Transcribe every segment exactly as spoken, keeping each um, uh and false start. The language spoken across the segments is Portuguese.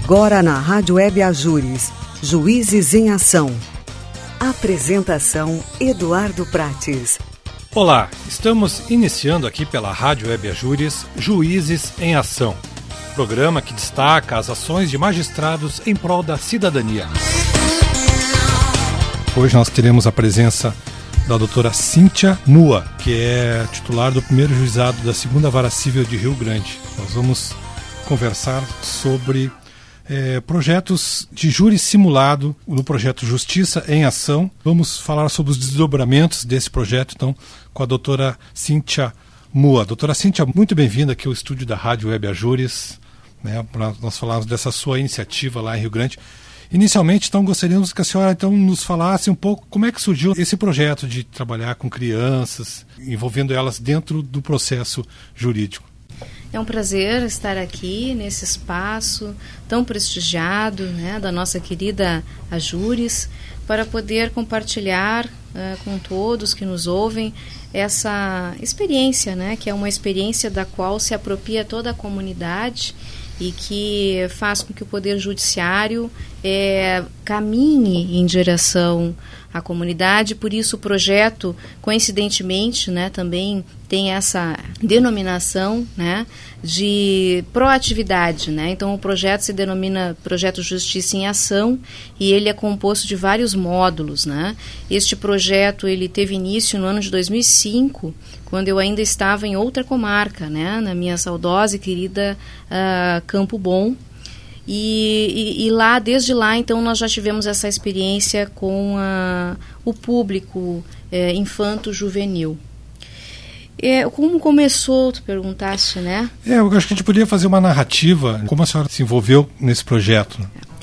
Agora na Rádio Web Ajures, Juízes em Ação. Apresentação Eduardo Prates. Olá, estamos iniciando aqui pela Rádio Web Ajures, Juízes em Ação, programa que destaca as ações de magistrados em prol da cidadania. Hoje nós teremos a presença da doutora Cíntia Mua, que é titular do primeiro juizado da segunda Vara Civil de Rio Grande. Nós vamos conversar sobre é, projetos de júri simulado no projeto Justiça em Ação. Vamos falar sobre os desdobramentos desse projeto, então, com a doutora Cíntia Mua. Doutora Cíntia, muito bem-vinda aqui ao estúdio da Rádio Web Ajures, né, para nós falarmos dessa sua iniciativa lá em Rio Grande. Inicialmente, então, gostaríamos que a senhora então, nos falasse um pouco como é que surgiu esse projeto de trabalhar com crianças, envolvendo elas dentro do processo jurídico. É um prazer estar aqui nesse espaço tão prestigiado, né, da nossa querida Ajures, para poder compartilhar uh, com todos que nos ouvem essa experiência, né, que é uma experiência da qual se apropria toda a comunidade e que faz com que o Poder Judiciário é, caminhe em direção à comunidade. Por isso o projeto, coincidentemente, né, também tem essa denominação, né, de proatividade, né? Então o projeto se denomina Projeto Justiça em Ação e ele é composto de vários módulos, né? Este projeto ele teve início no ano de dois mil e cinco, quando eu ainda estava em outra comarca, né, na minha saudosa e querida uh, Campo Bom. E, e, e lá, desde lá, então, nós já tivemos essa experiência com uh, o público eh, infanto-juvenil. É, como começou, tu perguntaste, né? É, eu acho que a gente poderia fazer uma narrativa, como a senhora se envolveu nesse projeto.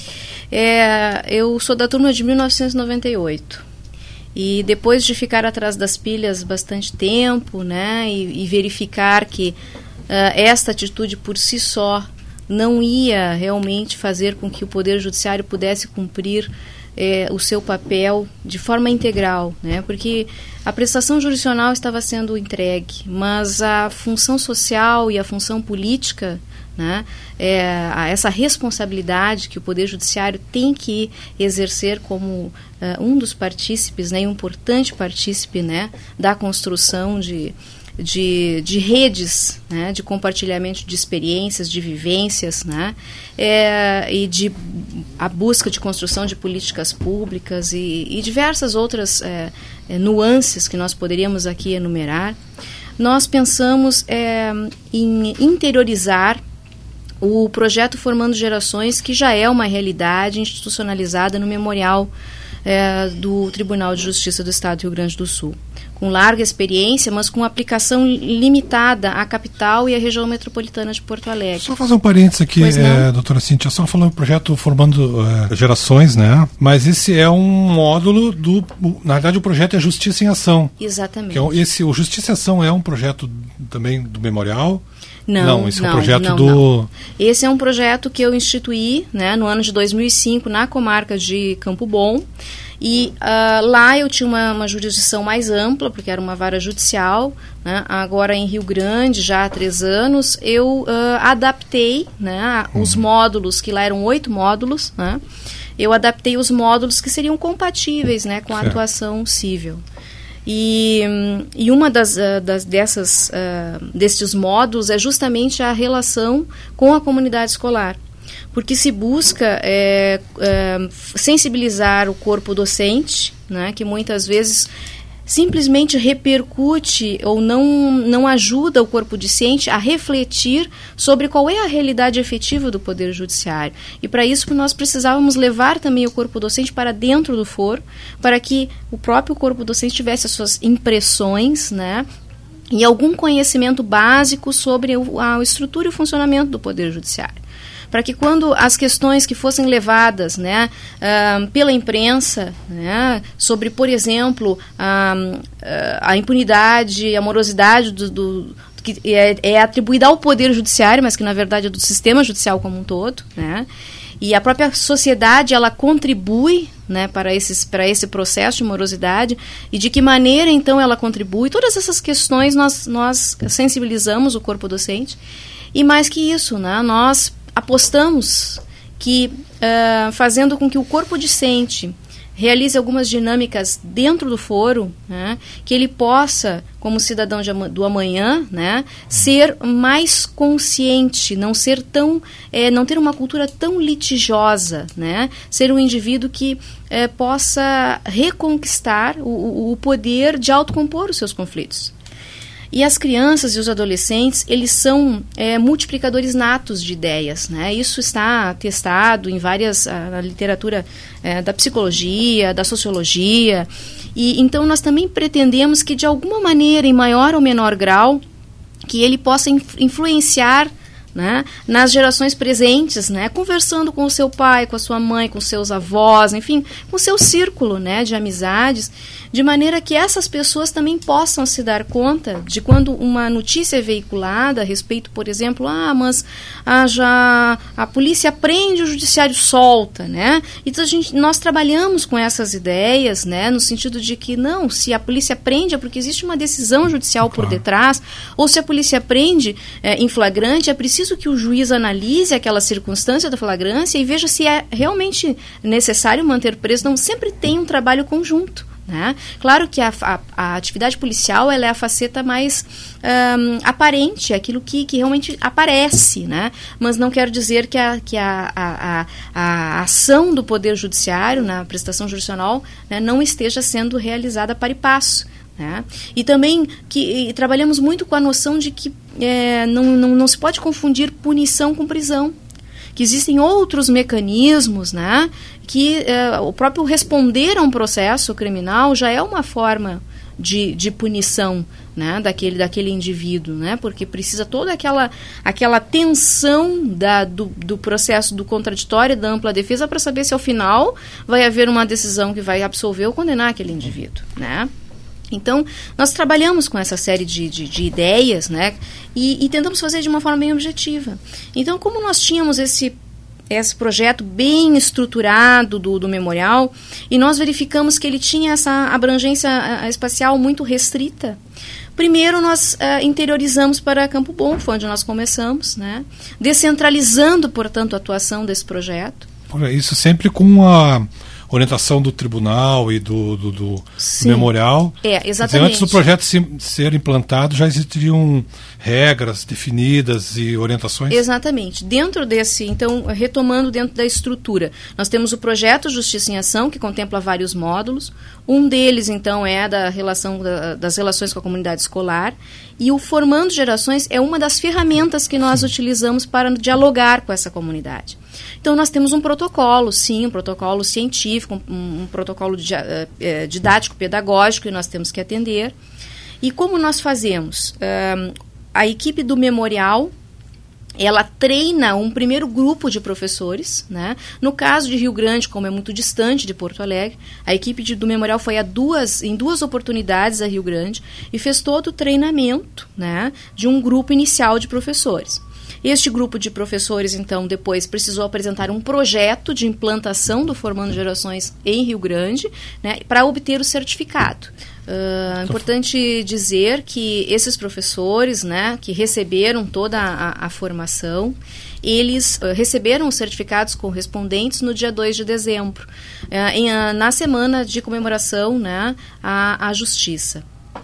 É, eu sou da turma de mil novecentos e noventa e oito. E depois de ficar atrás das pilhas bastante tempo, né, e, e verificar que uh, esta atitude por si só não ia realmente fazer com que o Poder Judiciário pudesse cumprir eh, o seu papel de forma integral, né, porque a prestação jurisdicional estava sendo entregue, mas a função social e a função política, né, é, essa responsabilidade que o Poder Judiciário tem que exercer como uh, um dos partícipes, né, um importante partícipe, né, da construção de, de, de redes, né, de compartilhamento de experiências, de vivências, né, é, e de a busca de construção de políticas públicas e, e diversas outras é, é, nuances que nós poderíamos aqui enumerar. Nós pensamos é, em interiorizar o projeto Formando Gerações, que já é uma realidade institucionalizada no memorial é, do Tribunal de Justiça do Estado do Rio Grande do Sul, com larga experiência, mas com aplicação limitada à capital e à região metropolitana de Porto Alegre. Só fazer um parênteses aqui, é, doutora Cíntia, só falando do projeto Formando é, Gerações, né? Mas esse é um módulo do... Na verdade, o projeto é Justiça em Ação. Exatamente. Que é, esse, o Justiça em Ação é um projeto também do memorial? Não, não, esse não, é um projeto não, do... Não. Esse é um projeto que eu instituí, né, no ano de dois mil e cinco na comarca de Campo Bom. E uh, lá eu tinha uma, uma jurisdição mais ampla, porque era uma vara judicial, né? Agora em Rio Grande, já há três anos, eu uh, adaptei, né, os uhum. módulos, que lá eram oito módulos, né? Eu adaptei os módulos que seriam compatíveis, né, com a certo. atuação civil. E, e uma das, uh, das dessas, uh, destes módulos é justamente a relação com a comunidade escolar, porque se busca é, é, sensibilizar o corpo docente, né, que muitas vezes simplesmente repercute ou não, não ajuda o corpo discente a refletir sobre qual é a realidade efetiva do Poder Judiciário. E para isso nós precisávamos levar também o corpo docente para dentro do foro, para que o próprio corpo docente tivesse as suas impressões, né, e algum conhecimento básico sobre a estrutura e o funcionamento do Poder Judiciário. Para que quando as questões que fossem levadas, né, uh, pela imprensa, né, sobre, por exemplo, a, a impunidade, a morosidade do, do, que é, é atribuída ao Poder Judiciário, mas que na verdade é do sistema judicial como um todo, né, e a própria sociedade ela contribui, né, para, esses, para esse processo de morosidade, e de que maneira então ela contribui. Todas essas questões nós, nós sensibilizamos o corpo docente, e mais que isso, né, nós apostamos que, uh, fazendo com que o corpo discente realize algumas dinâmicas dentro do foro, né, que ele possa, como cidadão de, do amanhã, né, ser mais consciente, não ser tão, é, não ter uma cultura tão litigiosa, né, ser um indivíduo que é, possa reconquistar o, o poder de autocompor os seus conflitos. E as crianças e os adolescentes, eles são é, multiplicadores natos de ideias, né? Isso está testado em várias, a, na literatura é, da psicologia, da sociologia. E então nós também pretendemos que, de alguma maneira, em maior ou menor grau, que ele possa influ- influenciar, né, nas gerações presentes, né, conversando com o seu pai, com a sua mãe, com seus avós, enfim, com o seu círculo, né, de amizades, de maneira que essas pessoas também possam se dar conta de quando uma notícia é veiculada a respeito, por exemplo, ah, mas ah, já a polícia prende, o judiciário solta, né? Então a gente, nós trabalhamos com essas ideias, né, no sentido de que não, se a polícia prende é porque existe uma decisão judicial por detrás, ou se a polícia prende é, em flagrante, é preciso que o juiz analise aquela circunstância da flagrância e veja se é realmente necessário manter preso. Não, sempre tem um trabalho conjunto, né? Claro que a, a, a atividade policial ela é a faceta mais um, aparente, aquilo que, que realmente aparece, né? Mas não quero dizer que, a, que a, a, a, a ação do Poder Judiciário na prestação jurisdicional, né, não esteja sendo realizada para e passo. Né? E também que e trabalhamos muito com a noção de que é, não, não, não se pode confundir punição com prisão, que existem outros mecanismos, né, que é, o próprio responder a um processo criminal já é uma forma de, de punição, né, daquele, daquele indivíduo, né, porque precisa toda aquela, aquela tensão da, do, do processo do contraditório e da ampla defesa para saber se ao final vai haver uma decisão que vai absolver ou condenar aquele indivíduo, né. Então, nós trabalhamos com essa série de, de, de ideias, né, e, e tentamos fazer de uma forma bem objetiva. Então, como nós tínhamos esse, esse projeto bem estruturado do, do memorial, e nós verificamos que ele tinha essa abrangência a, a espacial muito restrita, primeiro nós uh, interiorizamos para Campo Bom, foi onde nós começamos, né, descentralizando, portanto, a atuação desse projeto. Isso sempre com a orientação do tribunal e do, do, do, do memorial. É, exatamente. Dizer, antes do projeto se, ser implantado, já existiriam regras definidas e orientações? Exatamente. Dentro desse, então, retomando dentro da estrutura, nós temos o projeto Justiça em Ação, que contempla vários módulos. Um deles, então, é da relação da, das relações com a comunidade escolar. E o Formando Gerações é uma das ferramentas que nós sim. utilizamos para dialogar com essa comunidade. Então, nós temos um protocolo, sim, um protocolo científico, um, um protocolo di, uh, didático-pedagógico que nós temos que atender. E como nós fazemos? Uh, a equipe do memorial, ela treina um primeiro grupo de professores, né? No caso de Rio Grande, como é muito distante de Porto Alegre, a equipe de, do memorial foi a duas, em duas oportunidades a Rio Grande e fez todo o treinamento, né, de um grupo inicial de professores. Este grupo de professores, então, depois precisou apresentar um projeto de implantação do Formando Gerações em Rio Grande, né, para obter o certificado. Uh, é importante dizer que esses professores, né, que receberam toda a, a formação, eles uh, receberam os certificados correspondentes no dia dois de dezembro, uh, em, uh, na semana de comemoração, né, à, à Justiça.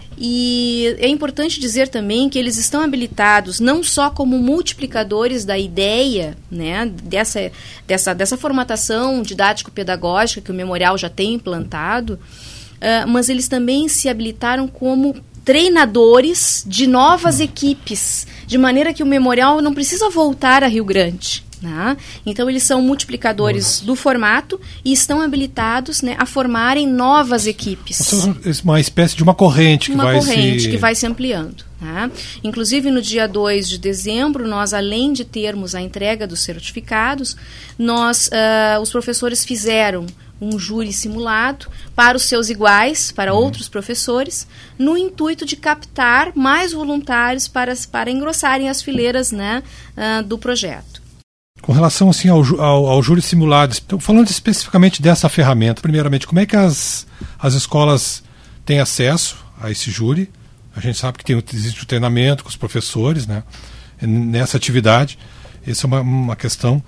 E é importante dizer também que eles estão habilitados não só como multiplicadores da ideia, né, dessa, dessa, dessa formatação didático-pedagógica que o memorial já tem implantado, uh, mas eles também se habilitaram como treinadores de novas equipes, de maneira que o memorial não precisa voltar a Rio Grande. Né? Então, eles são multiplicadores do formato e estão habilitados, né, a formarem novas equipes. Uma espécie de uma corrente que uma vai corrente se... que vai se ampliando. Né? Inclusive, no dia dois de dezembro, nós, além de termos a entrega dos certificados, nós, uh, os professores fizeram um júri simulado para os seus iguais, para uhum. outros professores, no intuito de captar mais voluntários para, para engrossarem as fileiras, né, uh, do projeto. Com relação assim, ao, ao, ao júri simulado, então, falando especificamente dessa ferramenta, primeiramente, como é que as, as escolas têm acesso a esse júri? A gente sabe que tem, existe o treinamento com os professores, né, nessa atividade, essa é uma, uma questão.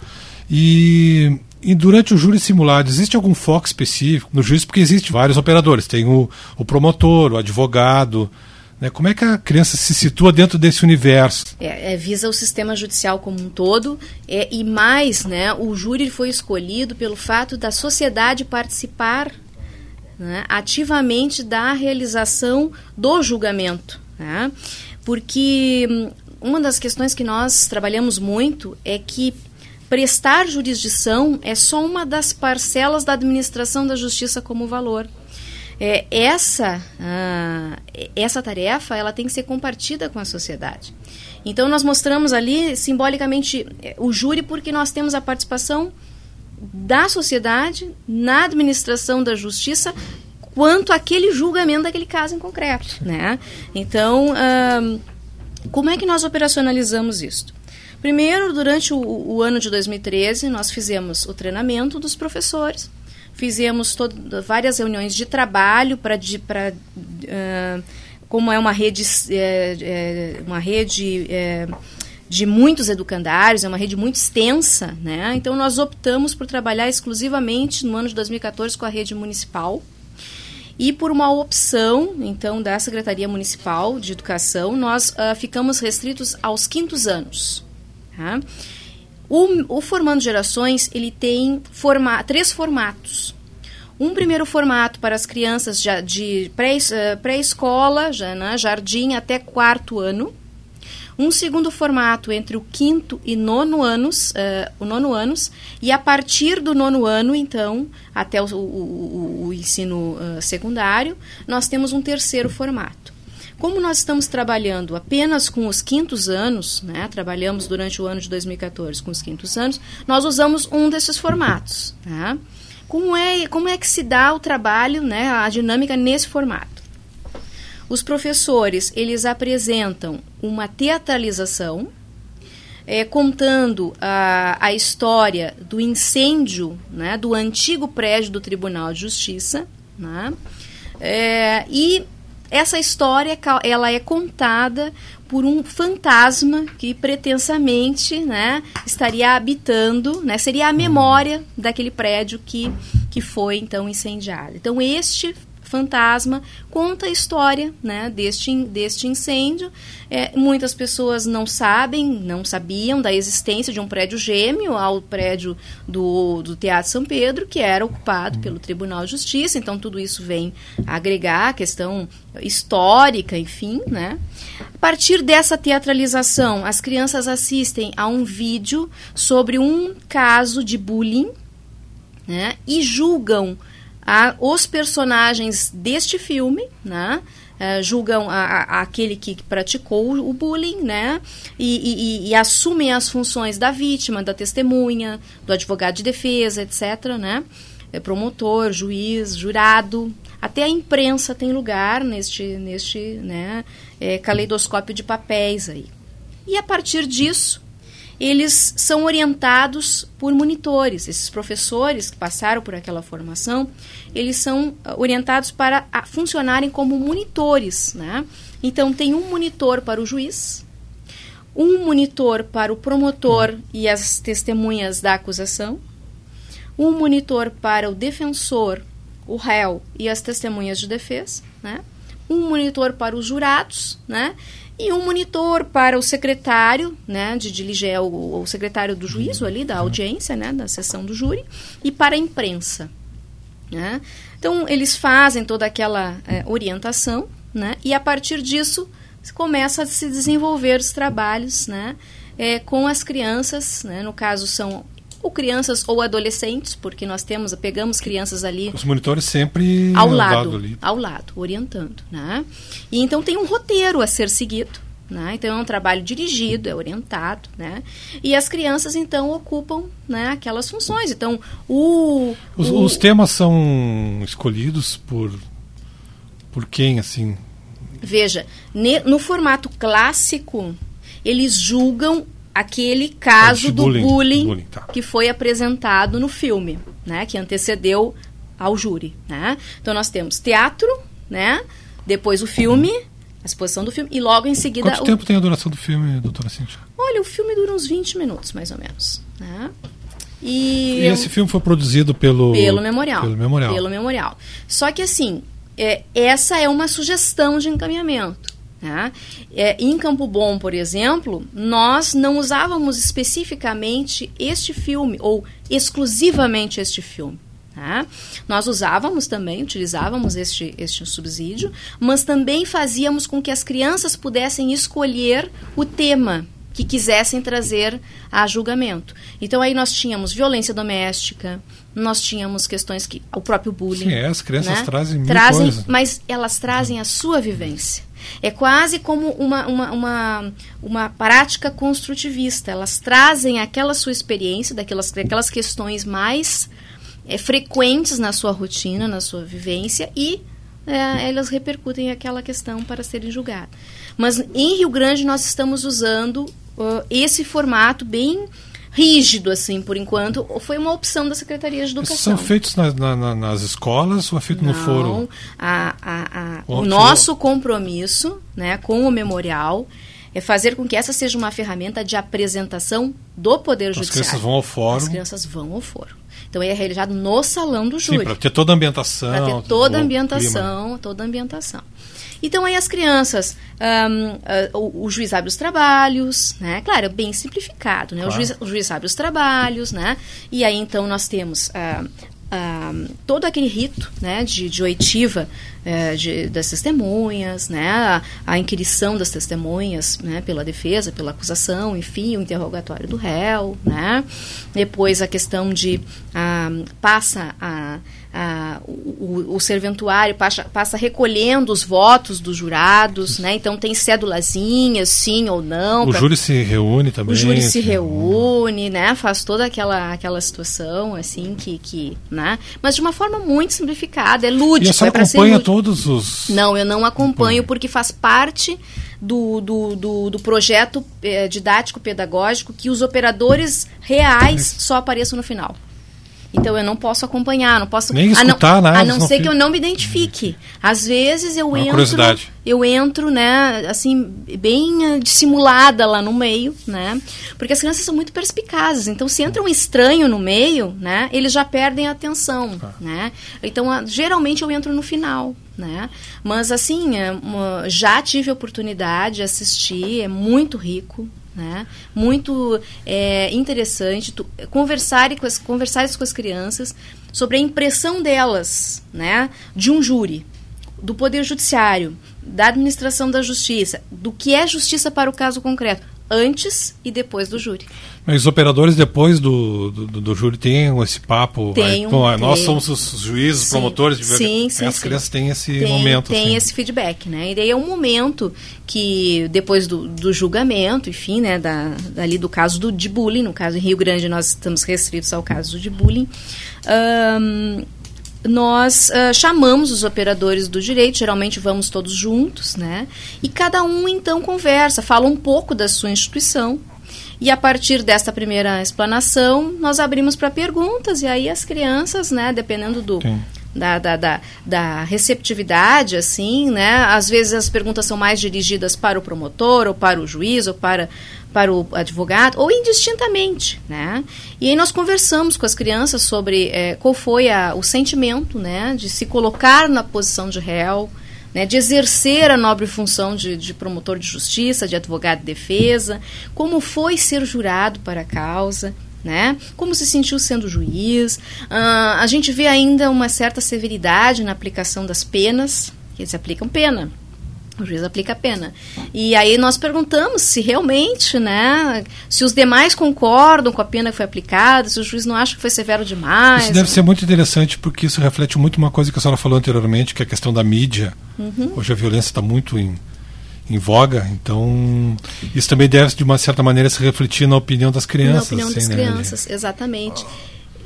E, e durante o júri simulado, existe algum foco específico no juiz? Porque existem vários operadores, tem o, o promotor, o advogado, né? Como é que a criança se situa dentro desse universo? É, é, visa o sistema judicial como um todo, é, e mais, né, o júri foi escolhido pelo fato da sociedade participar, né, ativamente da realização do julgamento, né? Porque hum, uma das questões que nós trabalhamos muito é que prestar jurisdição é só uma das parcelas da administração da justiça como valor. É, essa, ah, essa tarefa ela tem que ser compartida com a sociedade. Então nós mostramos ali simbolicamente o júri porque nós temos a participação da sociedade na administração da justiça quanto àquele julgamento daquele caso em concreto, né? Então, hum, como é que nós operacionalizamos isso? Primeiro, durante o, o ano de dois mil e treze, nós fizemos o treinamento dos professores, fizemos todo, várias reuniões de trabalho para, uh, como é uma rede, é, é, uma rede é, de muitos educandários, é uma rede muito extensa, né? Então nós optamos por trabalhar exclusivamente no ano de dois mil e quatorze com a rede municipal e por uma opção, então, da Secretaria Municipal de Educação, nós uh, ficamos restritos aos quintos anos. Tá? O, o Formando Gerações, ele tem forma, três formatos. Um primeiro formato para as crianças já de pré, uh, pré-escola, já, né, jardim até quarto ano. Um segundo formato entre o quinto e nono anos, uh, o nono anos, e a partir do nono ano, então, até o, o, o ensino uh, secundário, nós temos um terceiro formato. Como nós estamos trabalhando apenas com os quintos anos, né, trabalhamos durante o ano de dois mil e quatorze com os quintos anos, nós usamos um desses formatos. Tá? Como é, como é que se dá o trabalho, né, a dinâmica nesse formato? Os professores, eles apresentam uma teatralização, é, contando a, a história do incêndio, né, do antigo prédio do Tribunal de Justiça, né, é, e essa história ela é contada por um fantasma que pretensamente, né, estaria habitando, né, seria a memória daquele prédio que, que foi então incendiado. Então este fantasma conta a história, né, deste, deste incêndio. É, muitas pessoas não sabem, não sabiam da existência de um prédio gêmeo ao prédio do, do Teatro São Pedro, que era ocupado pelo Tribunal de Justiça. Então tudo isso vem agregar a questão histórica, enfim, né? A partir dessa teatralização, as crianças assistem a um vídeo sobre um caso de bullying, né, e julgam a, os personagens deste filme, né, uh, julgam a, a, aquele que praticou o bullying, né, e, e, e assumem as funções da vítima, da testemunha, do advogado de defesa, etc., né, promotor, juiz, jurado, até a imprensa tem lugar neste, neste né, é, caleidoscópio de papéis aí. E a partir disso, eles são orientados por monitores. Esses professores que passaram por aquela formação, eles são orientados para a, funcionarem como monitores, né? Então, tem um monitor para o juiz, um monitor para o promotor e as testemunhas da acusação, um monitor para o defensor, o réu e as testemunhas de defesa, né? Um monitor para os jurados, né? E um monitor para o secretário, né, de diligência, o, o secretário do juízo ali, da audiência, né, da sessão do júri, e para a imprensa, né? Então, eles fazem toda aquela é, orientação, né, e a partir disso começa a se desenvolver os trabalhos, né, é, com as crianças, né, no caso são ou crianças ou adolescentes, porque nós temos, pegamos crianças ali... Os monitores sempre ao lado, ali. ao lado, orientando, né? E então tem um roteiro a ser seguido, né? Então é um trabalho dirigido, é orientado, né? E as crianças, então, ocupam, né, aquelas funções. Então, o... Os, o... os temas são escolhidos por, por quem, assim? Veja, ne, no formato clássico, eles julgam aquele caso do bullying, bullying, bullying tá. que foi apresentado no filme, né, que antecedeu ao júri, né? Então nós temos teatro, né, depois o filme, a exposição do filme e logo em seguida... Quanto o... tempo tem a duração do filme, doutora Cíntia? Olha, o filme dura uns vinte minutos, mais ou menos, né? E, e esse filme foi produzido pelo... Pelo Memorial. Pelo Memorial. Pelo Memorial. Só que, assim, é, essa é uma sugestão de encaminhamento. Né? É, em Campo Bom, por exemplo, nós não usávamos especificamente este filme, ou exclusivamente este filme. Tá? Nós usávamos também, utilizávamos este, este subsídio, mas também fazíamos com que as crianças pudessem escolher o tema que quisessem trazer a julgamento. Então aí nós tínhamos violência doméstica, nós tínhamos questões que... o próprio bullying. Sim, é, as crianças, né? trazem mil trazem, coisas. Mas elas trazem a sua vivência. É quase como uma, uma, uma, uma prática construtivista. Elas trazem aquela sua experiência, daquelas, daquelas questões mais é, frequentes na sua rotina, na sua vivência, e é, elas repercutem aquela questão para serem julgadas. Mas em Rio Grande nós estamos usando uh, esse formato bem rígido, assim, por enquanto. Foi uma opção da Secretaria de Educação. São feitos na, na, nas escolas ou é feito Não, no foro? A, a, a, o nosso compromisso, né, com o Memorial é fazer com que essa seja uma ferramenta de apresentação do Poder As Judiciário. As crianças vão ao fórum. As crianças vão ao fórum. Então, é realizado no salão do júri. Sim, para ter toda a ambientação. Para ter toda a ambientação, clima. toda a ambientação. Então, aí as crianças, um, uh, o, o juiz abre os trabalhos, né? Claro, é bem simplificado, né? Claro. O, juiz, o juiz abre os trabalhos, né? E aí, então, nós temos uh, uh, todo aquele rito, né? de, de oitiva uh, de, das testemunhas, né? A, a inquirição das testemunhas, né? Pela defesa, pela acusação, enfim, o interrogatório do réu, né? Depois a questão de uh, passa a... Ah, o, o, o serventuário passa, passa recolhendo os votos dos jurados, né? Então tem cédulazinhas, sim ou não. O pra... júri se reúne também. O júri se assim, reúne, né? Faz toda aquela, aquela situação, assim, que, que, né? Mas de uma forma muito simplificada, é lúdico. E a senhora é acompanha todos os... Não, eu não acompanho porque faz parte do, do, do, do projeto eh, didático-pedagógico que os operadores reais só apareçam no final. Então, eu não posso acompanhar, não posso... Nem escutar a não, nada. A não ser fica... que eu não me identifique. Às vezes, eu Uma entro... curiosidade. Eu entro, né, assim, bem uh, dissimulada lá no meio, né? Porque as crianças são muito perspicazes. Então, se entra um estranho no meio, né, eles já perdem a atenção, ah. né? Então, uh, geralmente, eu entro no final, né? Mas, assim, uh, já tive a oportunidade de assistir, é muito rico, né? Muito é, interessante tu, conversar com, as, conversar com as crianças sobre a impressão delas, né, de um júri, do Poder Judiciário, da administração da justiça, do que é justiça para o caso concreto, antes e depois do júri. Mas os operadores depois do, do, do júri têm esse papo? Tem um, Bom, tem. Nós somos os juízes, os promotores. De sim, sim, as sim. crianças têm esse tem, momento. Tem assim. esse feedback, né? E daí é um momento que, depois do, do julgamento, enfim, né, da, dali do caso do, de bullying, no caso em Rio Grande nós estamos restritos ao caso de bullying, um, nós uh, chamamos os operadores do direito, geralmente vamos todos juntos, né? E cada um, então, conversa, fala um pouco da sua instituição. E a partir desta primeira explanação, nós abrimos para perguntas, e aí as crianças, né, dependendo do, da, da, da, da receptividade, assim, né, às vezes as perguntas são mais dirigidas para o promotor, ou para o juiz, ou para, para o advogado, ou indistintamente, né. E aí nós conversamos com as crianças sobre é, qual foi a, o sentimento, né, de se colocar na posição de réu, né, de exercer a nobre função de, de promotor de justiça, de advogado de defesa, como foi ser jurado para a causa, né, como se sentiu sendo juiz. Uh, a gente vê ainda uma certa severidade na aplicação das penas, que eles aplicam pena. O juiz aplica a pena. E aí nós perguntamos se realmente, né, se os demais concordam com a pena que foi aplicada, se o juiz não acha que foi severo demais. Isso deve ser muito interessante, porque isso reflete muito uma coisa que a senhora falou anteriormente, que é a questão da mídia. Uhum. Hoje a violência está muito em, em voga, então isso também deve, de uma certa maneira, se refletir na opinião das crianças. Na opinião assim, das né? crianças, exatamente.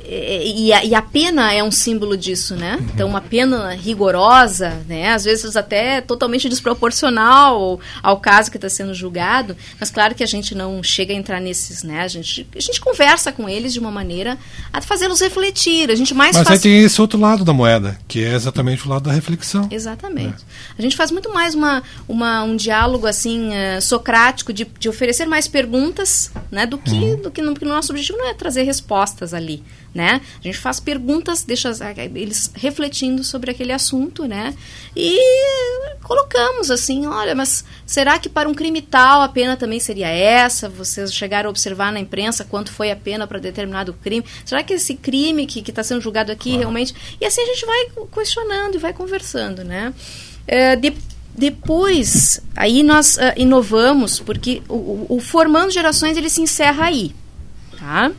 E a, e a pena é um símbolo disso, né? Uhum. Então, uma pena rigorosa, né? Às vezes até totalmente desproporcional ao caso que está sendo julgado, mas claro que a gente não chega a entrar nesses, né? A gente, a gente conversa com eles de uma maneira a fazê-los refletir. A gente mais mas faz... aí tem esse outro lado da moeda, que é exatamente o lado da reflexão. Exatamente. É. A gente faz muito mais uma, uma, um diálogo assim, uh, socrático, de, de oferecer mais perguntas, né? Do que, uhum. do que no, porque o nosso objetivo não é trazer respostas ali, né? A gente faz perguntas, deixa eles refletindo sobre aquele assunto, né? E colocamos assim, olha, mas será que para um crime tal a pena também seria essa? Vocês chegaram a observar na imprensa quanto foi a pena para determinado crime? Será que esse crime que está sendo julgado aqui claro. realmente... E assim a gente vai questionando e vai conversando, né? É, de, depois, aí nós uh, inovamos, porque o, o, o Formando Gerações ele se encerra aí, tá?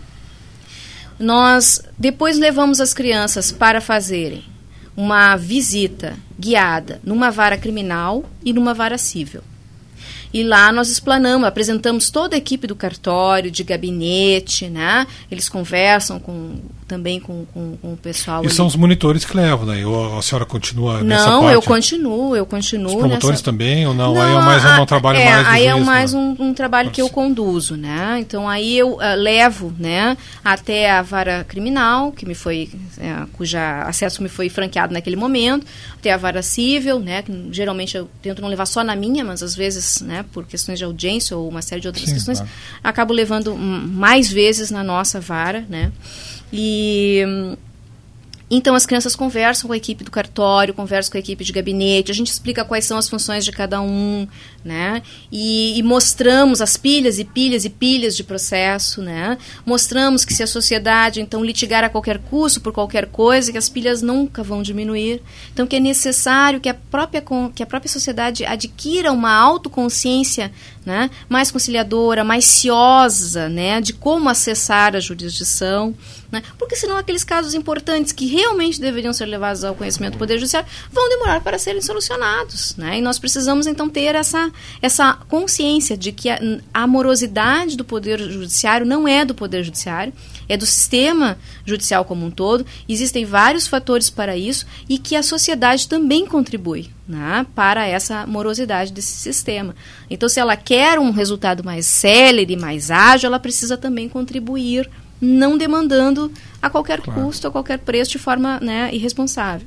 Nós depois levamos as crianças para fazerem uma visita guiada numa vara criminal e numa vara civil. E lá nós explanamos, apresentamos toda a equipe do cartório, de gabinete, né? Eles conversam com, também com, com, com o pessoal. E ali. São os monitores que levam, né? Ou a senhora continua nessa parte? Não, eu continuo, eu continuo. Os promotores nessa... também, ou não? não aí é mais um, um trabalho é, mais aí juiz, é mais né? um, um trabalho que eu conduzo, né? Então aí eu uh, levo, né, até a vara criminal, que me foi, é, cuja acesso me foi franqueado naquele momento, até a vara civil, né? Que geralmente eu tento não levar só na minha, mas às vezes, né, por questões de audiência ou uma série de outras Sim, questões, claro. acabo levando mais vezes na nossa vara, né? E então as crianças conversam com a equipe do cartório, conversam com a equipe de gabinete, a gente explica quais são as funções de cada um, né? E, e mostramos as pilhas e pilhas e pilhas de processo, né? Mostramos que se a sociedade então litigar a qualquer custo por qualquer coisa, que as pilhas nunca vão diminuir, então que é necessário que a própria, que a própria sociedade adquira uma autoconsciência, né, mais conciliadora, mais ciosa, né, de como acessar a jurisdição, né, porque senão aqueles casos importantes que realmente deveriam ser levados ao conhecimento do Poder Judiciário vão demorar para serem solucionados, né, e nós precisamos então ter essa, essa consciência de que a, a morosidade do Poder Judiciário não é do Poder Judiciário, é do sistema judicial como um todo, existem vários fatores para isso e que a sociedade também contribui, né, para essa morosidade desse sistema. Então, se ela quer um resultado mais célere, mais ágil, ela precisa também contribuir, não demandando a qualquer claro. custo, a qualquer preço, de forma, né, irresponsável.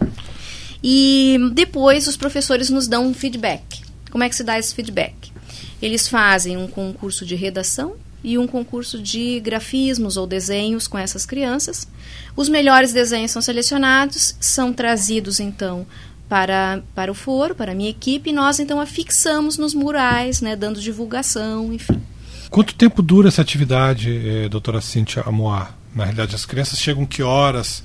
E depois os professores nos dão um feedback. Como é que se dá esse feedback? Eles fazem um concurso de redação e um concurso de grafismos ou desenhos com essas crianças. Os melhores desenhos são selecionados, são trazidos, então, para, para o foro, para a minha equipe, e nós, então, afixamos nos murais, né, dando divulgação, enfim. Quanto tempo dura essa atividade, eh, doutora Cíntia Amoah? Na realidade, as crianças chegam que horas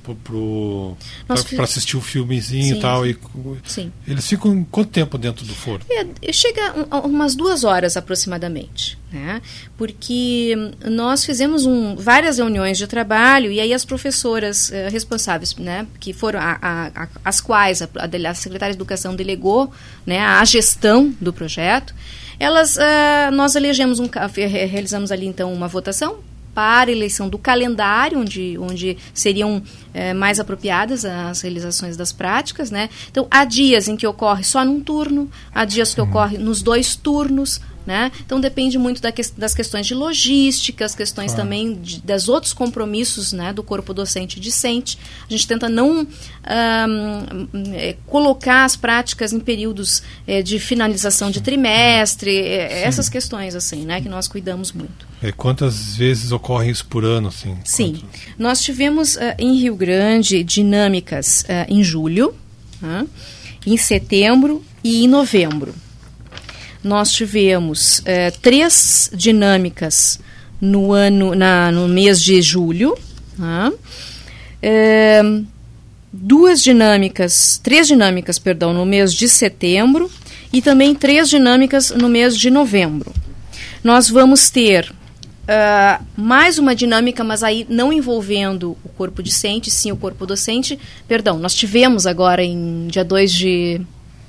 para assistir o filmezinho sim, e tal? E, sim. Eles ficam quanto tempo dentro do foro? É, chega um, umas duas horas aproximadamente, né? Porque nós fizemos um, várias reuniões de trabalho e aí as professoras uh, responsáveis, né, que foram a, a, a, as quais a, a secretária de Educação delegou, né, a gestão do projeto, elas, uh, nós elegemos um, realizamos ali então uma votação para a eleição do calendário, onde, onde seriam é, mais apropriadas as realizações das práticas, né? Então, há dias em que ocorre só num turno, há dias que ocorre nos dois turnos, né? Então, depende muito da que, das questões de logística, as questões claro. também de, das outros compromissos, né, do corpo docente e discente. A gente tenta não um, é, colocar as práticas em períodos é, de finalização de trimestre, é, essas questões, assim, né, que nós cuidamos muito. E quantas vezes ocorre isso por ano? Assim? Sim. Quantos? Nós tivemos uh, em Rio Grande dinâmicas uh, em julho, uh, em setembro e em novembro. Nós tivemos uh, três dinâmicas no, ano, na, no mês de julho, uh, uh, duas dinâmicas, três dinâmicas, perdão, no mês de setembro e também três dinâmicas no mês de novembro. Nós vamos ter Uh, mais uma dinâmica, mas aí não envolvendo o corpo discente, sim o corpo docente. Perdão, nós tivemos agora em dia dois de,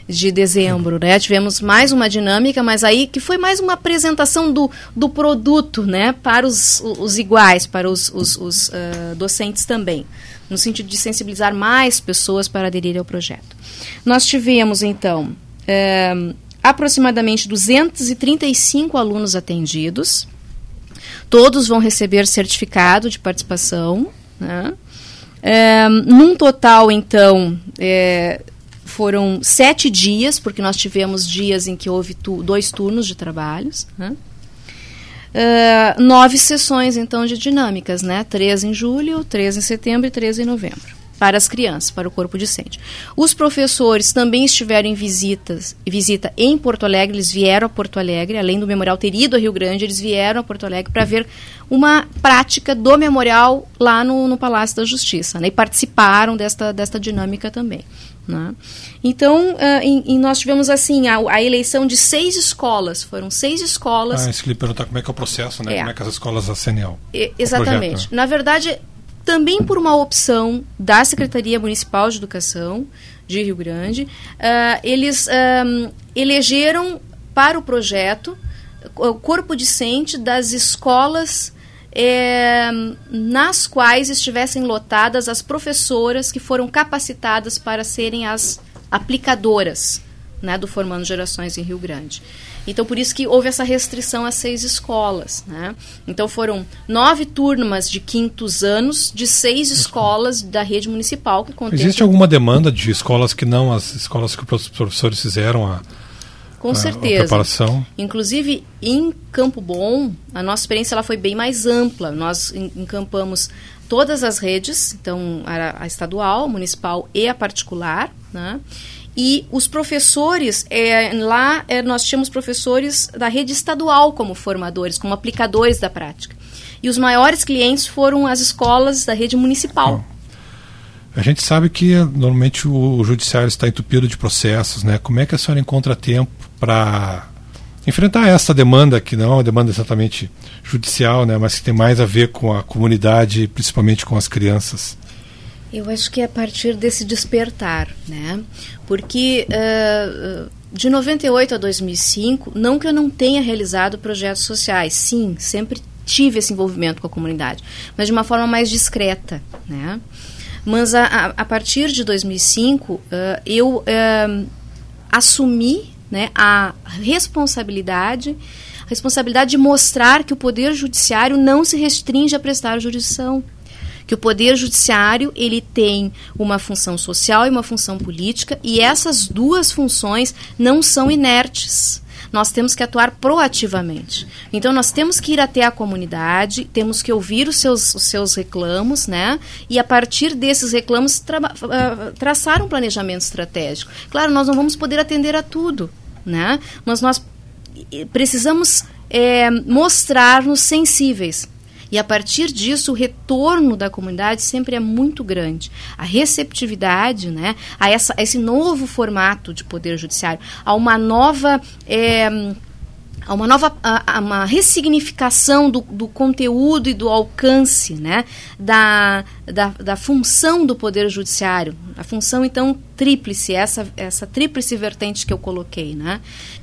de dezembro, né? Tivemos mais uma dinâmica, mas aí que foi mais uma apresentação do, do produto, né? Para os, os iguais, para os, os, os uh, docentes também, no sentido de sensibilizar mais pessoas para aderir ao projeto. Nós tivemos, então, uh, aproximadamente duzentos e trinta e cinco alunos atendidos, todos vão receber certificado de participação, né? Uh, num total, então, é, foram sete dias, porque nós tivemos dias em que houve tu, dois turnos de trabalhos, né? Uh, nove sessões, então, de dinâmicas, né? Três em julho, três em setembro e três em novembro, para as crianças, para o corpo docente. Os professores também estiveram em visitas, visita em Porto Alegre, eles vieram a Porto Alegre, além do memorial ter ido a Rio Grande, eles vieram a Porto Alegre para ver uma prática do memorial lá no, no Palácio da Justiça, né? E participaram desta, desta dinâmica também, né? Então, uh, em, em nós tivemos assim a, a eleição de seis escolas, foram seis escolas. Ah, isso que lhe perguntar como é que é o processo, né? É. Como é que as escolas aceniam? E, exatamente. Projeto, né? Na verdade, também por uma opção da Secretaria Municipal de Educação de Rio Grande, uh, eles um, elegeram para o projeto o corpo docente das escolas É, nas quais estivessem lotadas as professoras que foram capacitadas para serem as aplicadoras, né, do Formando Gerações em Rio Grande. Então, por isso que houve essa restrição a seis escolas, né? Então, foram nove turmas de quintos anos de seis escolas da rede municipal. Que contempla... Existe alguma demanda de escolas que não as escolas que os professores fizeram a Com a, certeza. A preparação? Inclusive, em Campo Bom, a nossa experiência ela foi bem mais ampla. Nós encampamos todas as redes, então a, a estadual, a municipal e a particular, né? E os professores, é, lá é, nós tínhamos professores da rede estadual como formadores, como aplicadores da prática. E os maiores clientes foram as escolas da rede municipal. Oh. A gente sabe que normalmente o judiciário está entupido de processos, né? Como é que a senhora encontra tempo para enfrentar essa demanda, que não é uma demanda exatamente judicial, né? Mas que tem mais a ver com a comunidade, principalmente com as crianças? Eu acho que é a partir desse despertar, né? Porque uh, de noventa e oito a dois mil e cinco, não que eu não tenha realizado projetos sociais, sim, sempre tive esse envolvimento com a comunidade, mas de uma forma mais discreta, né? Mas a, a, a partir de dois mil e cinco, uh, eu uh, assumi, né, a responsabilidade, a responsabilidade de mostrar que o Poder Judiciário não se restringe a prestar jurisdição. Que o Poder Judiciário ele tem uma função social e uma função política, e essas duas funções não são inertes. Nós temos que atuar proativamente. Então, nós temos que ir até a comunidade, temos que ouvir os seus, os seus reclamos, né? E, a partir desses reclamos, tra uh, traçar um planejamento estratégico. Claro, nós não vamos poder atender a tudo, né? Mas nós precisamos é, mostrar-nos sensíveis. E, a partir disso, o retorno da comunidade sempre é muito grande. A receptividade, né, a, essa, a esse novo formato de poder judiciário, a uma nova, é, a uma, nova a, a uma ressignificação do, do conteúdo e do alcance, né, da, da, da função do poder judiciário. A função, então, tríplice, essa, essa tríplice vertente que eu coloquei, né?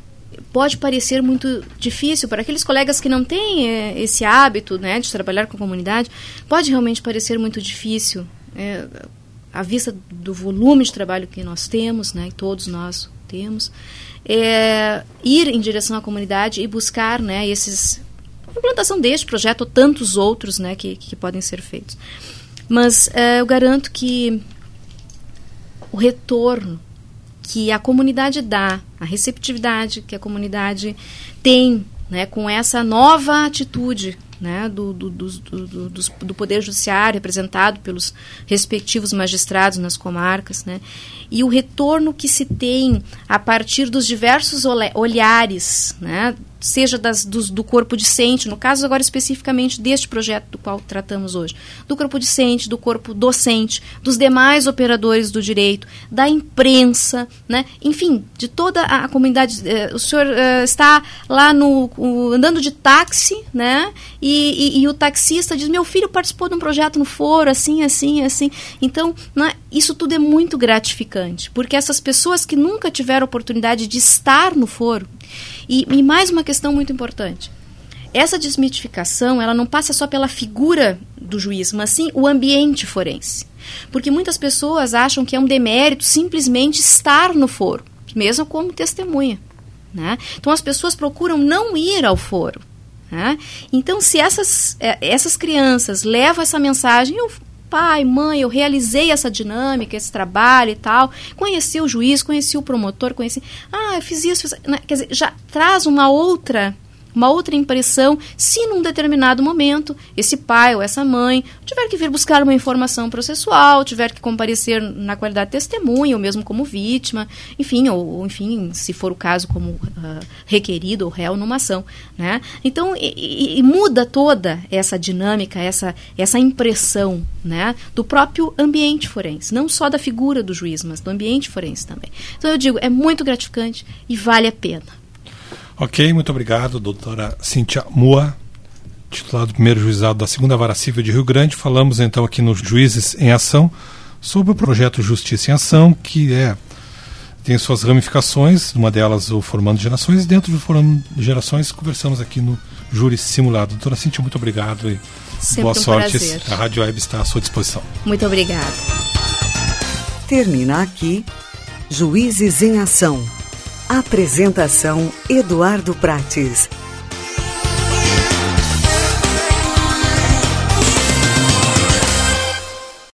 Pode parecer muito difícil para aqueles colegas que não têm é, esse hábito, né, de trabalhar com a comunidade, pode realmente parecer muito difícil, é, à vista do volume de trabalho que nós temos, né, e todos nós temos, é, ir em direção à comunidade e buscar, né, esses, a implantação deste projeto ou tantos outros, né, que, que podem ser feitos. Mas é, eu garanto que o retorno que a comunidade dá, a receptividade que a comunidade tem, né, com essa nova atitude, né, do, do, do, do, do, do Poder Judiciário, representado pelos respectivos magistrados nas comarcas, né, e o retorno que se tem a partir dos diversos olhares, né, seja das, dos, do corpo discente, no caso agora especificamente deste projeto do qual tratamos hoje, do corpo discente, do corpo docente, dos demais operadores do direito, da imprensa, né? Enfim, de toda a, a comunidade. Eh, o senhor eh, está lá no, o, andando de táxi, né? E, e, e o taxista diz, meu filho participou de um projeto no foro, assim, assim, assim. Então, né, isso tudo é muito gratificante, porque essas pessoas que nunca tiveram oportunidade de estar no foro, e, e mais uma questão muito importante, essa desmitificação, ela não passa só pela figura do juiz, mas sim o ambiente forense. Porque muitas pessoas acham que é um demérito simplesmente estar no foro, mesmo como testemunha, né? Então as pessoas procuram não ir ao foro, né? Então se essas, essas crianças levam essa mensagem, eu, pai, mãe, eu realizei essa dinâmica, esse trabalho e tal, conheci o juiz, conheci o promotor, conheci, ah, eu fiz isso, fiz, né? Quer dizer, já traz uma outra... uma outra impressão, se num determinado momento esse pai ou essa mãe tiver que vir buscar uma informação processual, tiver que comparecer na qualidade de testemunha, ou mesmo como vítima, enfim, ou, ou enfim, se for o caso, como uh, requerido ou réu numa ação, né? Então, e, e muda toda essa dinâmica, essa, essa impressão, né, do próprio ambiente forense, não só da figura do juiz, mas do ambiente forense também. Então, eu digo, é muito gratificante e vale a pena. Ok, muito obrigado, doutora Cíntia Mua, titular do primeiro juizado da segunda Vara Civil de Rio Grande. Falamos então aqui nos Juízes em Ação sobre o projeto Justiça em Ação, que é, tem suas ramificações, uma delas o Formando Gerações, e dentro do Formando Gerações conversamos aqui no Júri Simulado. Doutora Cíntia, muito obrigado e sempre boa um sorte. Prazer. A Rádio Web está à sua disposição. Muito obrigada. Termina aqui Juízes em Ação. Apresentação Eduardo Prates.